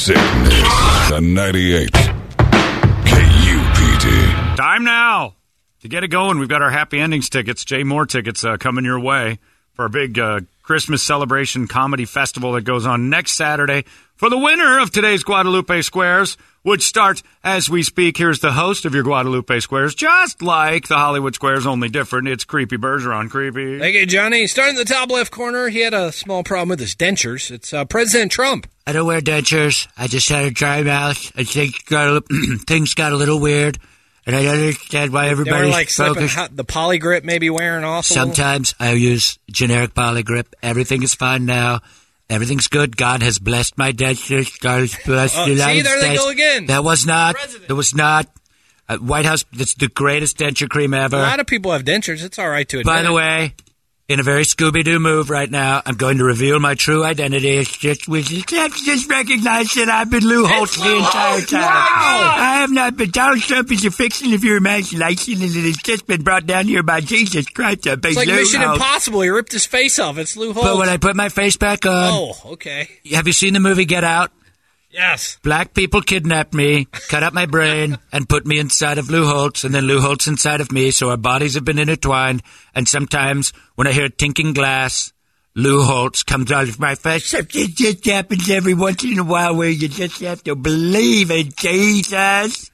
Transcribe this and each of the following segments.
Sickness. The 98. KUPD. Time now to get it going. We've got our Happy Endings tickets, Jay Moore tickets coming your way for our big Christmas celebration comedy festival that goes on next Saturday. For the winner of today's Guadalupe Squares, which starts as we speak, here's the host of your Guadalupe Squares, just like the Hollywood Squares, only different. It's Creepy Bergeron. Creepy. Thank you, Johnny. Starting in the top left corner, he had a small problem with his dentures. It's President Trump. I don't wear dentures. I just had a dry mouth. I think things got a little weird, and I don't understand why everybody's They were like focused. the polygrip maybe wearing off a Sometimes I use generic polygrip. Everything is fine now. Everything's good. God has blessed my dentures. God has blessed the United there States. They go again. That was not. That was not. White House, that's the greatest denture cream ever. A lot of people have dentures. It's all right to admit. By the way, in a very Scooby-Doo move right now, I'm going to reveal my true identity. It's just, we just have to just recognize that I've been Lou Holtz the entire time. Wow. I have not been. Donald Trump is a fiction of your imagination, and it has just been brought down here by Jesus Christ. It's like Mission Impossible. He ripped his face off. It's Lou Holtz. But when I put my face back on... Oh, okay. Have you seen the movie Get Out? Yes. Black people kidnapped me, cut up my brain, and put me inside of Lou Holtz, and then Lou Holtz inside of me, so our bodies have been intertwined, and sometimes when I hear tinking glass, Lou Holtz comes out of my face. It just happens every once in a while where you just have to believe in Jesus.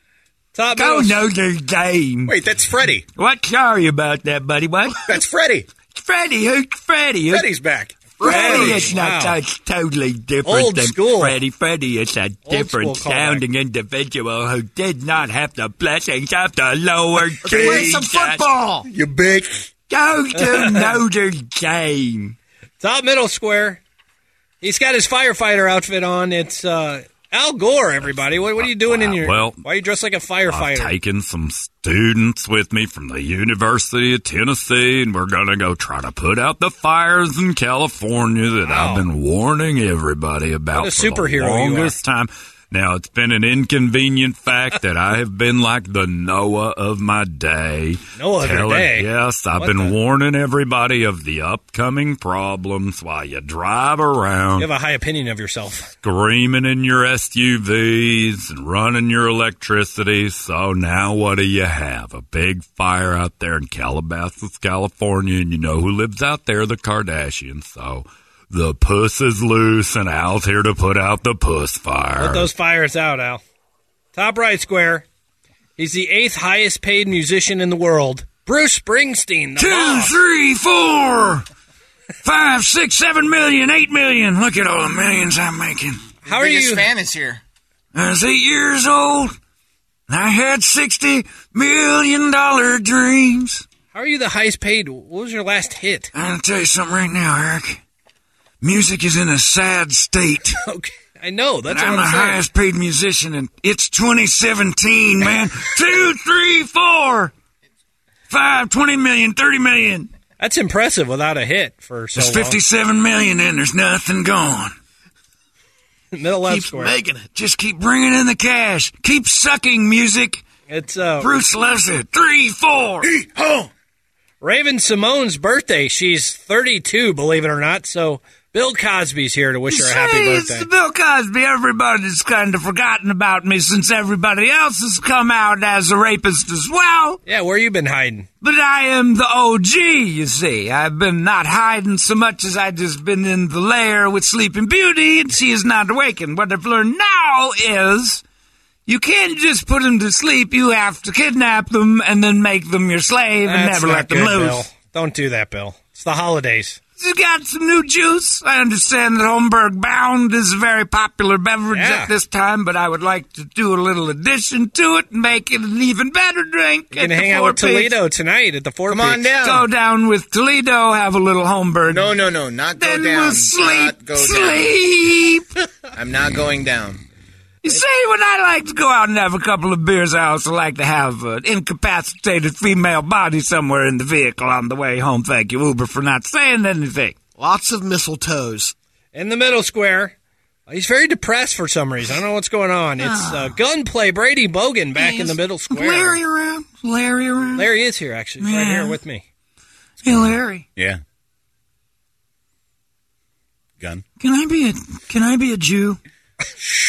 Go Notre Dame. Wait, that's Freddie. What? Sorry about that, buddy. What? That's Freddie. Freddie. Who's Freddie? Freddie's back. Freddie is not it's totally different Old than school. Freddie. Freddie is a different sounding individual who did not have the blessings of the Lord Jesus. Play some football, you big. Go to Notre Dame. Top middle square. He's got his firefighter outfit on. It's Al Gore, everybody. What are you doing in your... Well, why are you dressed like a firefighter? I've taken some students with me from the University of Tennessee, and we're going to go try to put out the fires in California that I've been warning everybody about What a for superhero the you are. longest time. Now, it's been an inconvenient fact that I have been like the Noah of my day. Noah of your day? Yes, I've been warning everybody of the upcoming problems while you drive around. You have a high opinion of yourself. Screaming in your SUVs and running your electricity. So now what do you have? A big fire out there in Calabasas, California, and you know who lives out there? The Kardashians. So the puss is loose, and Al's here to put out the puss fire. Put those fires out, Al. Top right square. He's the 8th highest paid musician in the world. Bruce Springsteen. 2, 3, 4, 5, 6, 7 million, 8 million. Look at all the millions I'm making. How are you? fan is here. I was 8 years old. I had $60 million dreams. How are you the highest paid? What was your last hit? I'm going to tell you something right now, Eric. Music is in a sad state. Okay, I know. That's I'm what the I'm saying. highest paid musician, and it's 2017, man. 2, 3, 4, 5, 20 million, 30 million. That's impressive without a hit for so There's long. 57 million, and there's nothing going. Middle left Keep square. making it. Just keep bringing in the cash. Keep sucking music. It's Bruce loves it. 3, 4. Raven Simone's birthday. She's 32, believe it or not. So Bill Cosby's here to wish her a happy birthday. It's Bill Cosby. Everybody's kind of forgotten about me since everybody else has come out as a rapist as well. Yeah, where you been hiding? But I am the OG, you see. I've been not hiding so much as I just been in the lair with Sleeping Beauty, and she is not awakened. What I've learned now is you can't just put them to sleep. You have to kidnap them and then make them your slave and That's never not let them good, loose. Bill. Don't do that, Bill. It's the holidays. You got some new juice. I understand that Holmberg Bound is a very popular beverage at this time, but I would like to do a little addition to it and make it an even better drink. You can hang out with Toledo tonight at the Four Come on Peaks. down. Go down with Toledo, have a little Holmberg. No, not go Then down. we'll sleep. Not go Sleep. down. I'm not going down. You see, when I like to go out and have a couple of beers, I also like to have an incapacitated female body somewhere in the vehicle on the way home. Thank you, Uber, for not saying anything. Lots of mistletoes. In the middle square, he's very depressed for some reason. I don't know what's going on. It's gunplay Brady Bogan back in the middle square. Larry around? Larry around? Larry is here, actually. He's right here with me. Hey, Larry. Yeah. Gun. Can I be a Jew?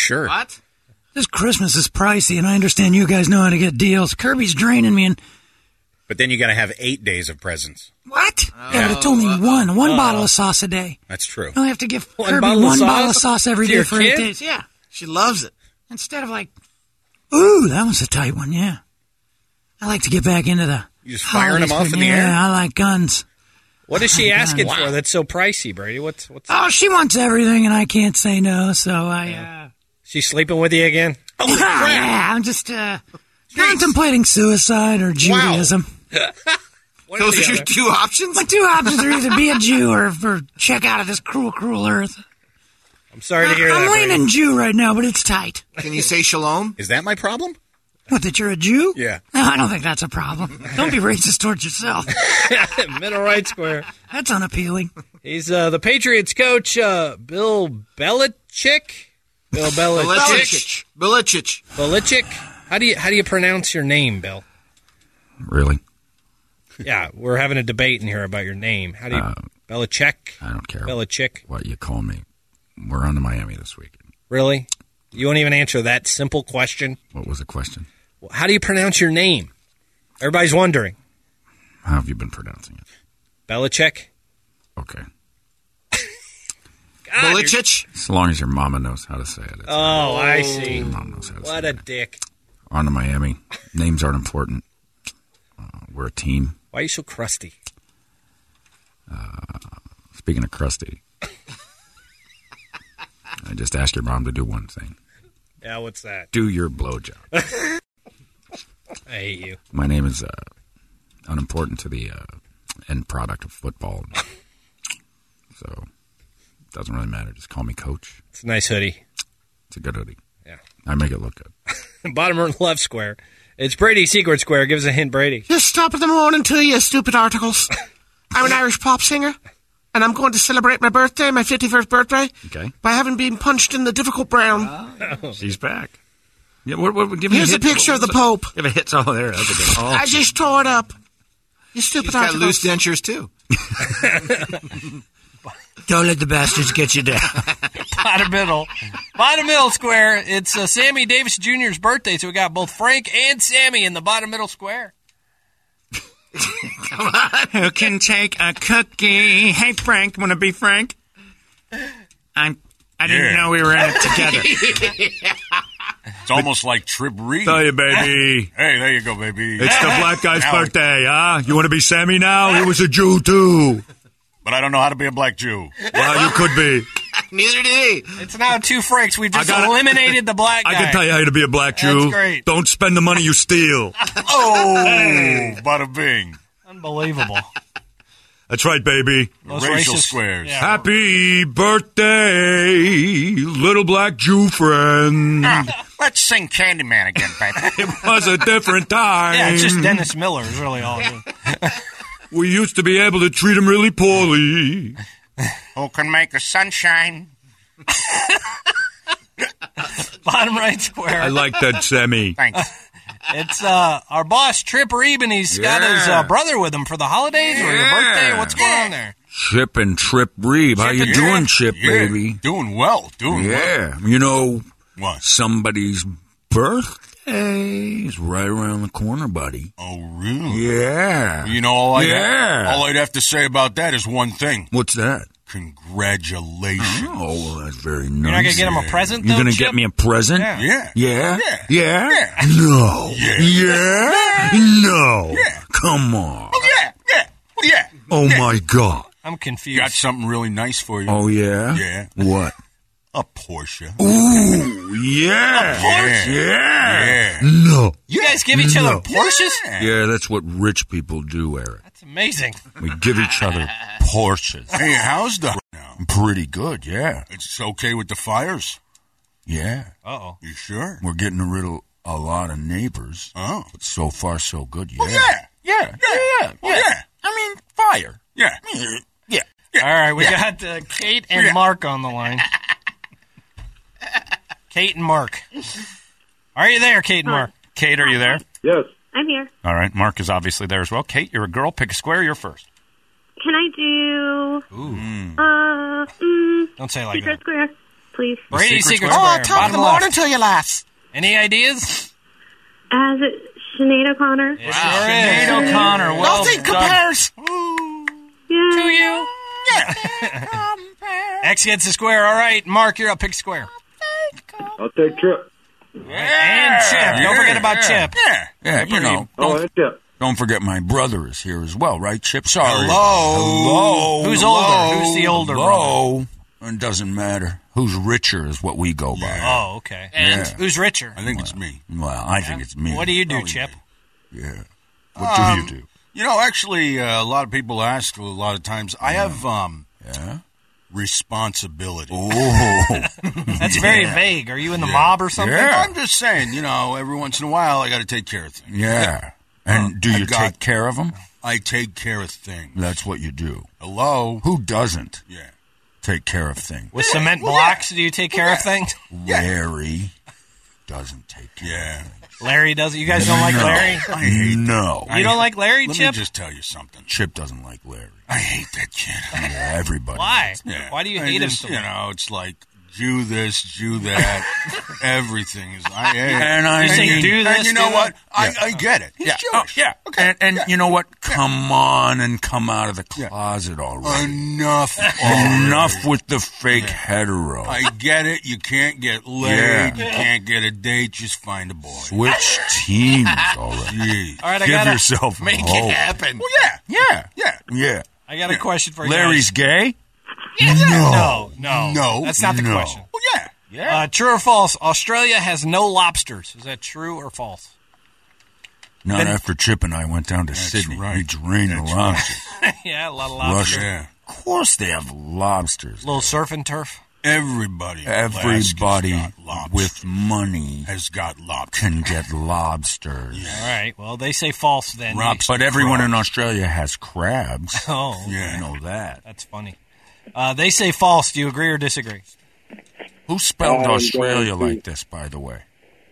sure. What? This Christmas is pricey, and I understand you guys know how to get deals. Kirby's draining me, and... But then you got to have 8 days of presents. What? Yeah, but it's only one bottle of sauce a day. That's true. I have to give One Kirby bottle of one sauce? bottle of sauce every To day your for 8 kid? days. Yeah. She loves it. Instead of like, ooh, that was a tight one, yeah. I like to get back into the... You just firing them holidays, off in the yeah, air? I like guns. What is she asking for that's so pricey, Brady? What's Oh, she wants everything, and I can't say no, so I... she sleeping with you again? yeah, I'm just contemplating suicide or Judaism. Those are your 2 options? My 2 options are either be a Jew or check out of this cruel, cruel earth. I'm sorry to hear that, I'm Brady. leaning Jew right now, but it's tight. Can you say shalom? Is that my problem? What, that you're a Jew? Yeah. No, I don't think that's a problem. Don't be racist towards yourself. Middle right square. That's unappealing. He's the Patriots coach, Bill Belichick. Bill Belichick. Belichick. How do you pronounce your name, Bill? Really? Yeah, we're having a debate in here about your name. How do you Belichick? I don't care Belichick. what you call me. We're on to Miami this weekend. Really? You won't even answer that simple question? What was the question? How do you pronounce your name? Everybody's wondering. How have you been pronouncing it? Belichick? Okay. Belichick. As long as your mama knows how to say it. Oh, I see. Your mom knows how to What say a it. dick. On to Miami. Names aren't important. We're a team. Why are you so crusty? Speaking of crusty, I just asked your mom to do one thing. Yeah, what's that? Do your blowjob. I hate you. My name is unimportant to the end product of football. So it doesn't really matter. Just call me Coach. It's a nice hoodie. It's a good hoodie. Yeah. I make it look good. Bottom left square. It's Brady Secret Square. Give us a hint, Brady. Just stop at the morning too, you stupid articles. I'm an Irish pop singer, and I'm going to celebrate my birthday, my 51st birthday, Okay. by having been punched in the difficult brown. She's back. Yeah, give me Here's a picture of the Pope. Give a hit. Oh, there. That's a good. Oh, I just tore it up. You stupid He's got articles. loose dentures, too. Don't let the bastards get you down. Bottom middle square. It's Sammy Davis Jr.'s birthday, so we got both Frank and Sammy in the bottom middle square. Who can take a cookie? Hey, Frank, want to be Frank? I didn't know we were in it together. It's almost like Trip Reed. Tell you, baby. Hey, there you go, baby. It's the black guy's Now- birthday, huh? You want to be Sammy now? He was a Jew, too. But I don't know how to be a black Jew. Well, you could be. Neither did he. It's now 2 Franks. We've just I got it. eliminated the black guy. I can tell you how to be a black Jew. That's great. Don't spend the money you steal. Oh, bada bing. Unbelievable. That's right, baby. Those Racial racist- squares. Yeah. Happy birthday, little black Jew friend. Let's sing Candyman again, baby. It was a different time. Yeah, it's just Dennis Miller is really all it is. We used to be able to treat him really poorly. Who can make the sunshine? Bottom right square. I like that, Sammy. Thanks. It's our boss, Trip Reeb, and he's got his brother with him for the holidays or your birthday. What's going on there? Chip and Trip Reeb. How you doing, Chip, Yeah, baby? Doing well. Yeah. You know, What? somebody's birthday is right around the corner, buddy. Oh, really? Yeah. You know, all Yeah. I'd have to say about that is one thing. What's that? Congratulations. Oh, well, that's very nice. You're not gonna get him a present, You're though, gonna Chip? get me a present? Yeah. Yeah. Yeah? Yeah. Yeah? Yeah. No. Yeah. Yeah? No. Yeah. Come on. Yeah. Oh, my God. I'm confused. Got something really nice for you. Oh, yeah? Yeah. What? A Porsche. Ooh, yeah. Porsche? Yeah. Yeah. No. You guys give each other Porsches? Yeah, that's what rich people do, Eric. That's amazing. We give each other Porsches. Hey, how's the now? Pretty good, yeah. It's okay with the fires? Yeah. Uh-oh. You sure? We're getting a lot of neighbors. Oh. But so far, so good, yeah. Oh, yeah. Yeah. Yeah. I mean, fire. Yeah. Yeah. All right, we got Kate and Mark on the line. Kate and Mark. Are you there, Kate and Mark? Kate, are you there? Yes. I'm here. All right, Mark is obviously there as well. Kate, you're a girl. Pick a square. You're first. Can I do... Ooh. Don't Don't say it like Secret that. Square. please. Brady, Secret Oh, Square. top of the morning to you, lass. Any ideas? Is it Sinead O'Connor? It Wow, sure Sinead is. O'Connor. Well Nothing done. compares. Yeah. To you. X gets the square. All right, Mark, you're up. Pick square. I'll take Trip. And Chip. Don't forget about Chip. Yeah, you know. Oh, and Chip. Don't forget my brother is here as well, right, Chip? Sorry. Hello. Who's older? Who's the older brother? Hello. It doesn't matter. Who's richer is what we go by. Oh, okay. And Yeah. who's richer? I think it's me. Well, I think it's me. What do you do, Chip? Yeah. What do you do? You know, actually, a lot of people ask a lot of times. I have responsibility. Oh. That's very vague. Are you in the mob or something? Yeah. I'm just saying, you know, every once in a while I got to take care of things. Yeah. And do you take care of them? I take care of things. That's what you do. Hello? Who doesn't Yeah. take care of things? With cement blocks, do you take care of things? Larry doesn't take care of things. Larry doesn't. You guys don't like Larry? I hate No. You don't like Larry, Let Chip? me just tell you something. Chip doesn't like Larry. I hate that kid. Yeah, everybody. Why? Yeah. Why do you I hate just, him so You much? know, it's like Jew this, Jew that. Everything is. I hate it. And I You say mean, do this, And you know do what? that? I get it. He's yeah. Jewish. Oh, yeah. Okay. And you know what? Come on and come out of the closet already. Enough. Enough with the fake hetero. I get it. You can't get laid. Yeah. You can't get a date. Just find a boy. Switch teams already. Jeez. All right, I Give got yourself Make hope. it happen. Well, yeah. Yeah. I got a question for you. Larry's gay? No. No. That's not the No. question. Well, yeah. True or false? Australia has no lobsters. Is that true or false? Not after Chip and I went down to That's Sydney. right. It's raining That's lobsters. Yeah, a lot of lobsters. Russia. Yeah. Of course they have lobsters. Little surf and turf. Everybody. in Everybody Alaska's got lobsters. with money has got lobsters. can get lobsters. All right. Well, they say false then. But everyone in Australia has crabs. Oh, Yeah. I know that. that's funny. They say false. Do you agree or disagree? Who spelled I'm Australia going to- like this, by the way?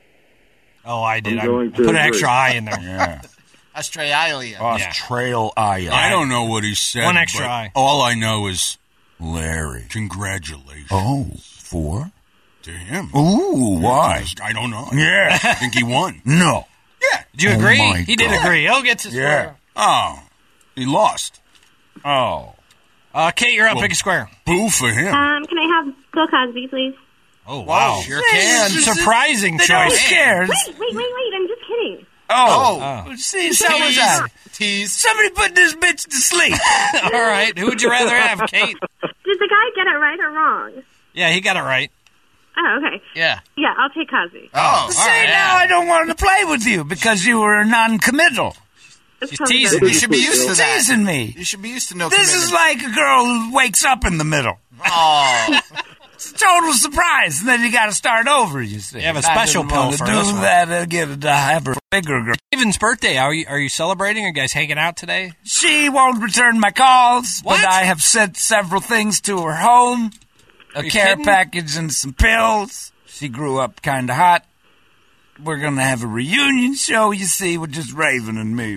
Oh, I did. I going to put an agree. extra I in there. Yeah. Australia. Australia. I don't know what he said. One extra but eye. All I know is Larry. congratulations Oh, 4? to him. Ooh, why? I don't know. Yeah. I think he won. No. Yeah. Did you Oh agree? my He did God. agree. He'll get to square. Oh, he lost. Oh. Kate, you're up. Pick a square. Boo for him. Can I have Bill Cosby, please? Oh, wow. Sure can. Surprising They choice. don't care. Wait, I'm just kidding. Oh. See, so was I. Tease. Somebody put this bitch to sleep. All right. Who would you rather have, Kate? Did the guy get it right or wrong? Yeah, he got it right. Oh, okay. Yeah. Yeah, I'll take Cosby. Oh, See, now I don't want to play with you because you were non-committal. She's teasing. You should be used to that. Teasing me. You should be used to no This is commitment. like a girl who wakes up in the middle. Oh. It's a total surprise, and then you got to start over. You see, You have a special I didn't pill want for to this do one. that. Get to have a bigger girl. Steven's birthday. Are you celebrating? Are you guys hanging out today? She won't return my calls, What? but I have sent several things to her home. A you care kidding? package and some pills. She grew up kind of hot. We're going to have a reunion show, you see, with just Raven and me.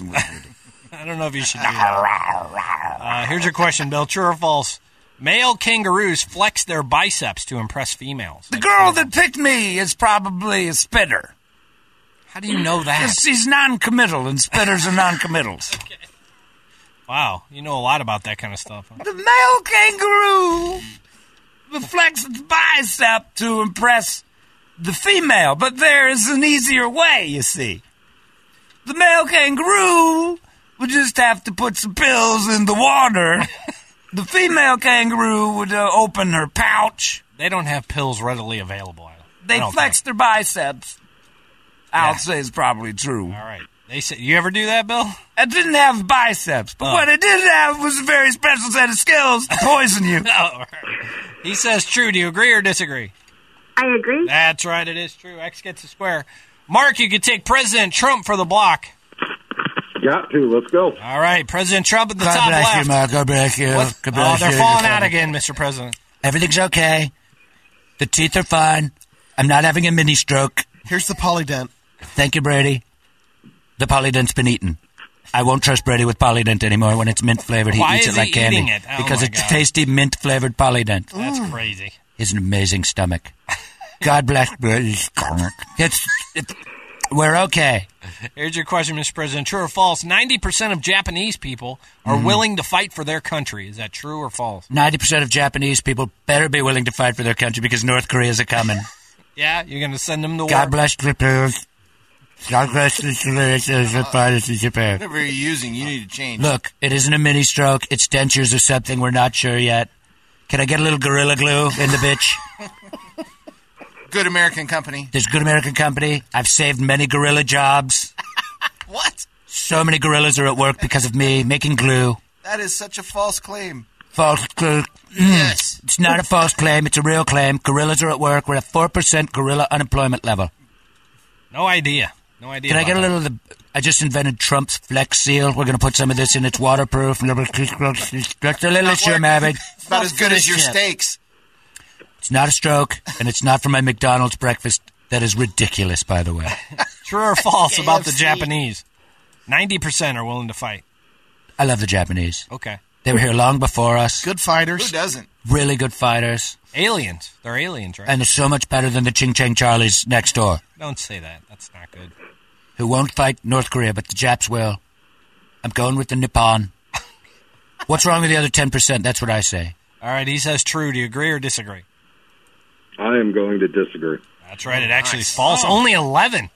I don't know if you should do that. Here's your question, Bill. True or false? Male kangaroos flex their biceps to impress females. The girl that picked me is probably a spitter. How do you know that? 'Cause she's non-committal, and spitters are non-committals. Wow, you know a lot about that kind of stuff. Huh? The male kangaroo flex its bicep to impress the female, but there is an easier way, you see. The male kangaroo would just have to put some pills in the water. The female kangaroo would open her pouch. They don't have pills readily available. They flex their biceps. I'll say it's probably true. All right. They said, you ever do that, Bill? I didn't have biceps, but what I did have was a very special set of skills to poison you. No. He says true. Do you agree or disagree? I agree. That's right. It is true. X gets a square. Mark, you could take President Trump for the block. Got to. Let's go. All right. President Trump at the God top bless left. you, Mark. God bless you. What? God bless They're you. falling out again, Mr. President. Everything's okay. The teeth are fine. I'm not having a mini stroke. Here's the Polydent. Thank you, Brady. The Polydent's been eaten. I won't trust Brady with Polydent anymore when it's mint flavored. He Why eats is it like he candy eating it? Oh, because my it's God. tasty mint flavored Polydent. That's crazy. He has an amazing stomach. God bless. We're okay. Here's your question, Mr. President. True or false? 90% of Japanese people are willing to fight for their country. Is that true or false? 90% of Japanese people better be willing to fight for their country because North Korea's a coming. Yeah, you're going to send them to war. God bless Japan. God bless Japan. Whatever you're using, you need to change. Look, it isn't a mini stroke. It's dentures or something. We're not sure yet. Can I get a little Gorilla Glue in the bitch? Good American company. There's Good American Company. I've saved many gorilla jobs. What? So many gorillas are at work because of me making glue. That is such a false claim. False glue. Yes. It's not a false claim. It's a real claim. Gorillas are at work. We're at 4% gorilla unemployment level. No idea. No idea. Can I get a about little of the... I just invented Trump's Flex Seal. We're going to put some of this in. It's waterproof. Just a little shit, maybe. It's not as good as your steaks. It's not a stroke, and it's not for my McDonald's breakfast. That is ridiculous, by the way. that? True or false about the Japanese? 90% are willing to fight. I love the Japanese. Okay. They were here long before us. Good fighters. Who doesn't? Really good fighters. Aliens. They're aliens, right? And they're so much better than the Ching Chang Charlies next door, Don't say that. That's not good. who won't fight North Korea, but the Japs will. I'm going with the Nippon. What's wrong with the other 10%? That's what I say. All right, he says true. Do you agree or disagree? I am going to disagree. That's right. It actually is false. Only 11%.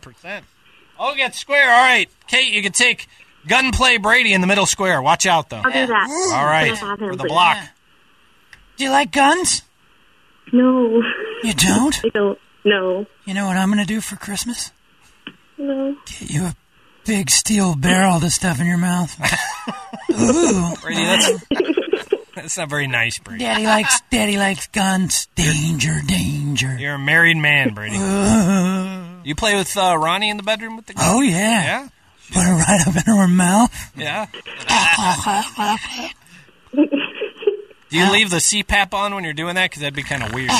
Oh, get square. All right. Kate, you can take Gunplay Brady in the middle square. Watch out, though. I'll do that. All right. I'll have him For the put it. block. Do you like guns? No. You don't? I don't. No. You know what I'm going to do for Christmas? No. Get you a big steel barrel to stuff in your mouth. Ooh. Brady, that's not very nice, Brady. Daddy likes guns. Danger. You're a married man, Brady. You play with Ronnie in the bedroom with the gun? Oh, yeah. Yeah? Put it right up in her mouth. Yeah. Do you leave the CPAP on when you're doing that? Because that'd be kind of weird.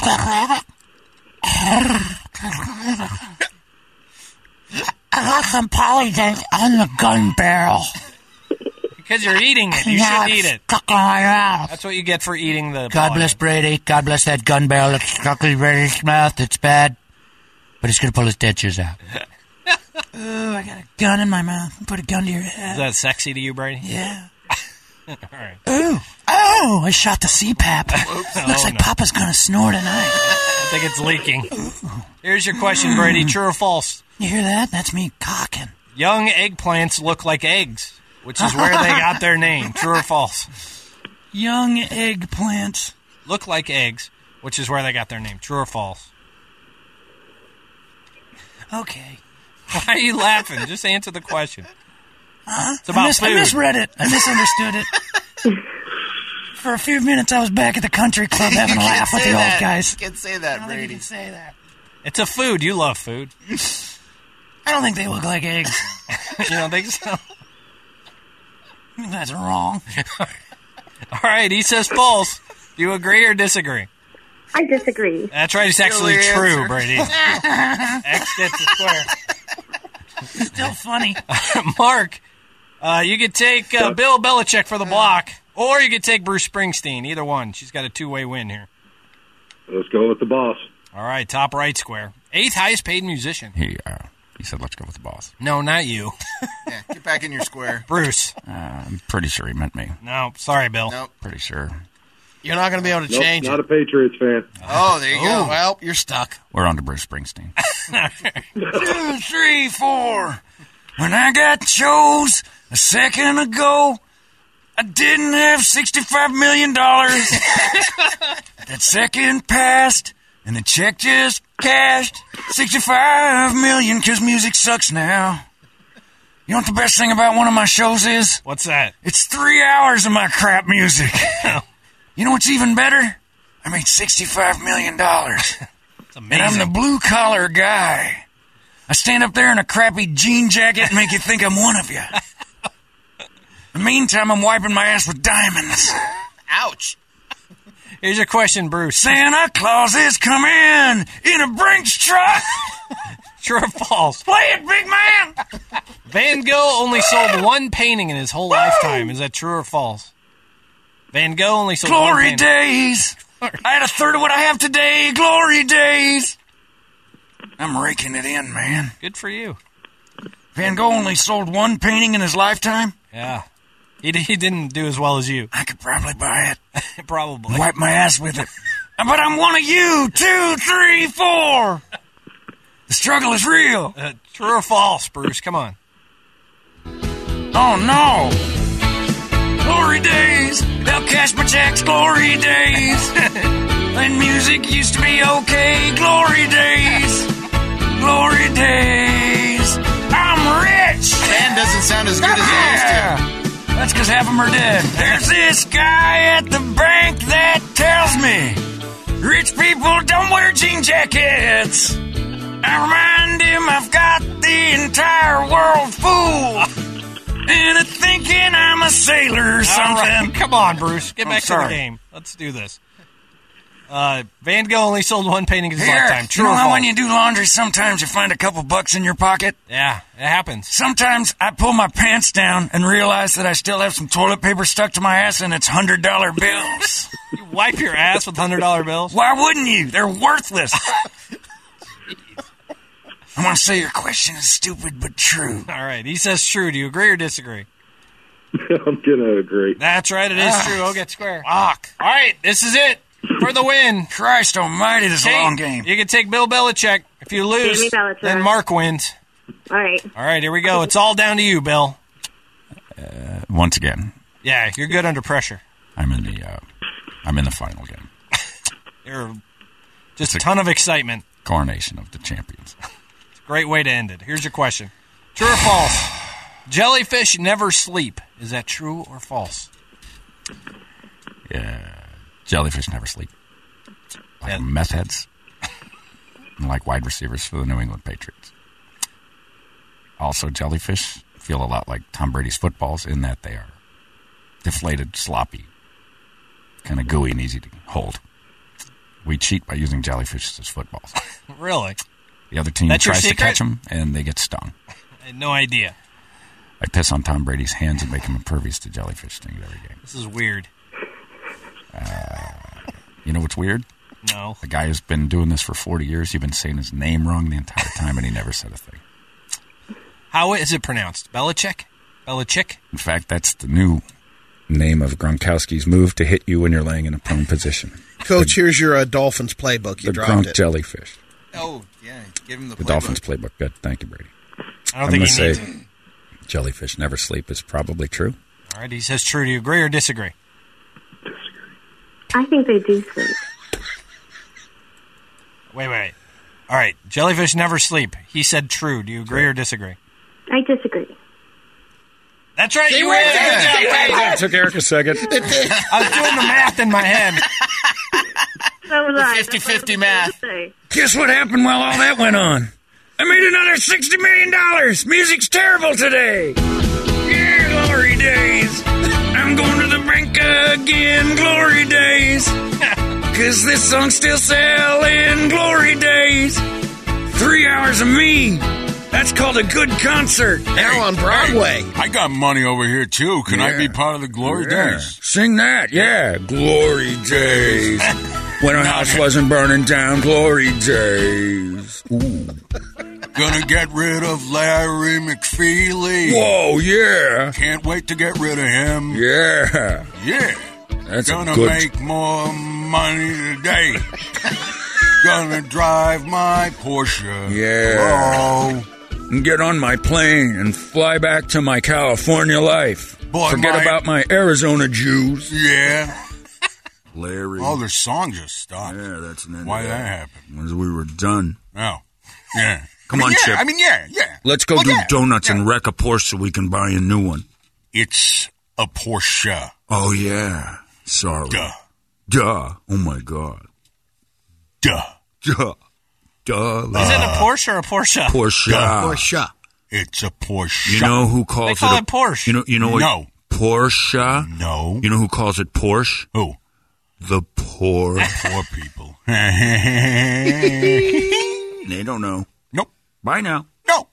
I got some polydent on the gun barrel. Because you're eating it. You should eat it. Stuck in my mouth. That's what you get for eating the God bless Brady. God bless that gun barrel that's stuck in Brady's mouth. It's bad. But he's going to pull his dentures out. Ooh, I got a gun in my mouth. Put a gun to your head. Is that sexy to you, Brady? Yeah. All right. Ooh. Oh, I shot the CPAP. Looks like Papa's going to snore tonight. I think it's leaking. Here's your question, Brady. True or false? You hear that? That's me cocking. Young eggplants look like eggs, which is where they got their name. True or false? Young eggplants. Look like eggs, which is where they got their name. True or false? Okay. Why are you laughing? Just answer the question. It's I about food. misread it. I misunderstood it. For a few minutes, I was back at the country club having a laugh with the old guys. You can't say that, I don't think you Brady. can say that. It's a food. You love food. I don't think they look like eggs. You don't think so? That's wrong. All right, he says false. Do you agree or disagree? I disagree. That's right. It's actually Silly true, answer. Brady. X gets a square. Still funny. Mark, you could take Bill Belichick for the block, or you could take Bruce Springsteen. Either one. She's got a two-way win here. Let's go with the boss. All right, top right square. 8th highest paid musician. He said, let's go with the boss. No, not you. Yeah, get back in your square. Bruce. I'm pretty sure he meant me. No, sorry, Bill. Nope. Pretty sure. You're not going to be able to Nope, change not it. a Patriots fan. Oh, there you go. Well, you're stuck. We're on to Bruce Springsteen. 2, 3, 4. When I got chose a second ago, I didn't have $65 million. That second passed, and the check just cashed. $65 million, 'cause music sucks now. You know what the best thing about one of my shows is? What's that? It's 3 hours of my crap music. You know what's even better? I made $65 million. It's And I'm amazing. the blue-collar guy. I stand up there in a crappy jean jacket and make you think I'm one of you. In the meantime, I'm wiping my ass with diamonds. Ouch. Here's your question, Bruce. Santa Claus is coming in a Brinks truck. True or false? Play it, big man. Van Gogh only sold one painting in his whole lifetime. Is that true or false? Van Gogh only sold one Glory painting. days. I had a third of what I have today. Glory days. I'm raking it in, man. Good for you. Van Gogh only sold one painting in his lifetime. Yeah. He didn't do as well as you. I could probably buy it. Probably. Wipe my ass with it. But I'm one of you. 2, 3, 4. The struggle is real. True or false, Bruce? Come on. Oh, no. Glory days. They'll cash my checks. Glory days. When music used to be okay. Glory days. Glory days. I'm rich. Band doesn't sound as good as it used to. That's because half of them are dead. There's this guy at the bank that tells me rich people don't wear jean jackets. I remind him I've got the entire world fooled into thinking I'm a sailor or something. Right. Come on, Bruce. Get back to sorry. the game. Let's do this. Van Gogh only sold one painting in his Here, lifetime. you True know or how false? when you do laundry, sometimes you find a couple bucks in your pocket? Yeah, it happens. Sometimes I pull my pants down and realize that I still have some toilet paper stuck to my ass and it's $100 bills. You wipe your ass with $100 bills? Why wouldn't you? They're worthless. I want to say your question is stupid but true. All right. He says true. Do you agree or disagree? I'm gonna agree. That's right. It is true. I'll get square. Fuck. All right. This is it for the win. Christ almighty, this is a Kate, long game. You can take Bill Belichick. If you lose, Jamie Belichick. then Mark wins. All right. All right. Here we go. It's all down to you, Bill. Once again, Yeah, you're good under pressure. I'm in the final game. You're just a ton of excitement. Coronation of the champions. Great way to end it. Here's your question. True or false? Jellyfish never sleep. Is that true or false? Yeah. Jellyfish never sleep. Like meth heads. And like wide receivers for the New England Patriots. Also, jellyfish feel a lot like Tom Brady's footballs in that they are deflated, sloppy, kind of gooey and easy to hold. We cheat by using jellyfish as footballs. Really? The other team That's your tries to secret? catch them, and they get stung. I had no idea. I piss on Tom Brady's hands and make him impervious to jellyfish stings every game. This is weird. You know what's weird? No. The guy who's been doing this for 40 years, you've been saying his name wrong the entire time, and he never said a thing. How is it pronounced? Belichick? Belichick? In fact, that's the new name of Gronkowski's move to hit you when you're laying in a prone position. Coach, here's your Dolphins playbook. You The dropped Gronk it. jellyfish. Oh, yeah. Give him the The playbook. Dolphins playbook. Good. Thank you, Brady. I don't think he needs say it. jellyfish never sleep is probably true. All right, he says true. Do you agree or disagree? I think they do sleep. Wait. All right, jellyfish never sleep. He said true. Do you agree or disagree? I disagree. That's right. She You wins. win. Good job, Kate. It took Eric a second. I was doing the math in my head. So was I. 50-50 math. Guess what happened while all that went on? I made another $60 million. Music's terrible today. Yeah, glory days. I'm going to the bank again, glory days. Cause this song's still selling, glory days. 3 hours of me. That's called a good concert. Now on Broadway. I got money over here, too. Can I be part of the Glory Days? Sing that, yeah. Glory days. When our house wasn't burning down, glory days. Ooh. Gonna get rid of Larry McFeely. Whoa, yeah. Can't wait to get rid of him. Yeah. Yeah. That's Gonna a good... make more money today. Gonna drive my Porsche. Yeah. Oh, And get on my plane and fly back to my California life. Boy, Forget about my Arizona Jews. yeah. Larry. Oh, the song just stopped. Yeah, that's an end. Why of that happen? When we were done. Oh, yeah. Come on, yeah, Chip. I mean, yeah. Let's go Well, do yeah, donuts yeah. and wreck a Porsche so we can buy a new one. It's a Porsche. Oh, yeah. Sorry. Duh. Duh. Oh, my God. Duh. Duh. Duh. Is it a Porsche or a Porsche? Porsche. Porsche. It's a Porsche. You know who calls They call it it Porsche. You know what? No. Porsche. No. You know who calls it Porsche? Who? The poor. Poor people. They don't know. Nope. Bye now. No.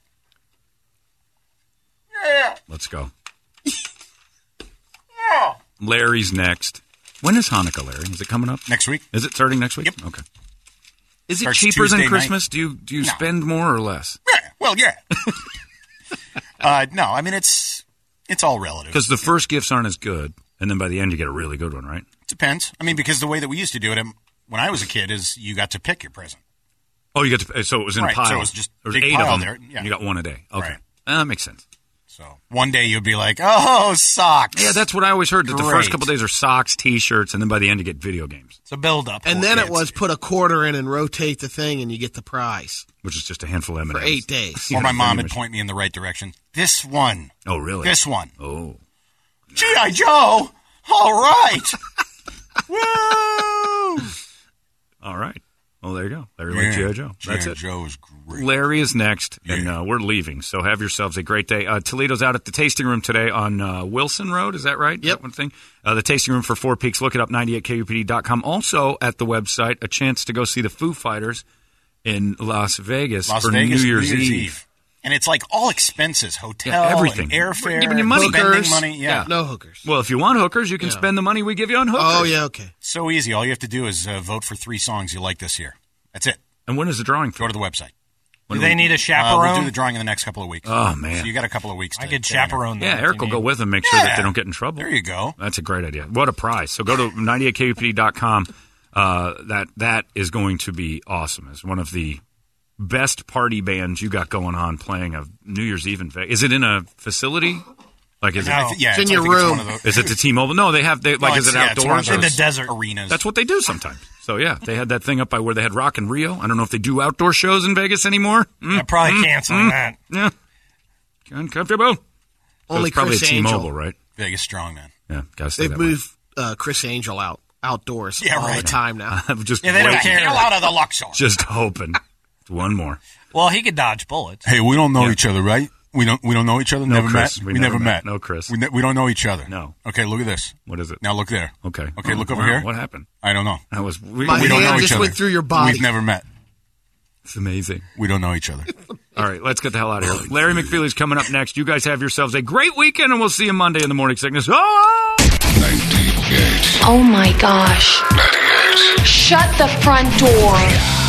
Yeah. Let's go. Larry's next. When is Hanukkah, Larry? Is it coming up? Next week. Is it starting next week? Yep. Okay. Is it Starts cheaper Tuesday than night. Christmas? Do you No. spend more or less? Yeah. Well, yeah. No, I mean, it's all relative. Because the first gifts aren't as good, and then by the end you get a really good one, right? It depends. I mean, because the way that we used to do it when I was a kid is you got to pick your present. Oh, you get to, so it was in Right, a pile. so it was just there was big 8 pile of them. there, yeah. And you got one a day. Okay. Right. That makes sense. So one day you'd be like, oh, socks. Yeah, that's what I always heard, that the first Great. couple days are socks, T-shirts, and then by the end you get video games. It's a build-up. And then it was put a quarter in and rotate the thing, and you get the prize Which is just a handful of M&Ms. for 8 days. Or my mom vending would machine. point me in the right direction. This one. Oh, really? This one. Oh. G.I. Joe. All right. Woo! All right. Well, there you go. Larry likes G.I. Joe. That's G.I. it. Joe is great. Larry is next, and we're leaving. So have yourselves a great day. Toledo's out at the Tasting Room today on Wilson Road. Is that right? Yep. That one thing. The Tasting Room for Four Peaks. Look it up, 98kupd.com. Also at the website, a chance to go see the Foo Fighters in Las Vegas for New Year's Eve. And it's like all expenses, hotel, Yeah, everything. and airfare, Giving you money. spending Hookers. money. Yeah. No hookers. Well, if you want hookers, you can spend the money we give you on hookers. Oh, yeah, okay. So easy. All you have to do is vote for 3 songs you like this year. That's it. And when is the drawing? Go to the website. Do they need a chaperone? We'll do the drawing in the next couple of weeks. Oh, man. So you got a couple of weeks. I to could get in there. chaperone them. Yeah, if Eric you will go need. with them, make sure that Yeah. they don't get in trouble. There you go. That's a great idea. What a prize. So go to 98kupd.com. That is going to be awesome. It's one of the best party bands you got going on playing a New Year's Eve in Vegas. Is it in a facility? Like, is Yeah, it? yeah, It's in I your think it's room. one of those- Is it the T-Mobile? No, they have. Like, No, is it it's one of outdoors? those In the desert. arenas. That's what they do sometimes. So yeah, they had that thing up by where they had Rock in Rio. I don't know if they do outdoor shows in Vegas anymore. They're probably canceling that. Yeah, uncomfortable. Only it's probably Chris a T-Mobile, Angel. right? Vegas strong, man. Yeah, gotta stay They've that way. moved Chris Angel outdoors Yeah, all right. the time now. I'm just Yeah, they don't waiting, care. Hell out of the Luxor. just hoping. One more. Well, he could dodge bullets. Hey, we don't know each other, right? We don't know each other. No, Never Chris. met. We We never never met. met. No, Chris. We don't know each other. No. Okay, look at this. What is it? Now look there. Okay. Okay, look over wow, here. What happened? I don't know. That was we My We don't hand know each just other. went through your body. We've never met. It's amazing. We don't know each other. All right, let's get the hell out of here. Larry McFeely's coming up next. You guys have yourselves a great weekend, and we'll see you Monday in the Morning Sickness. Oh! 98. Oh my gosh. 98. Shut the front door.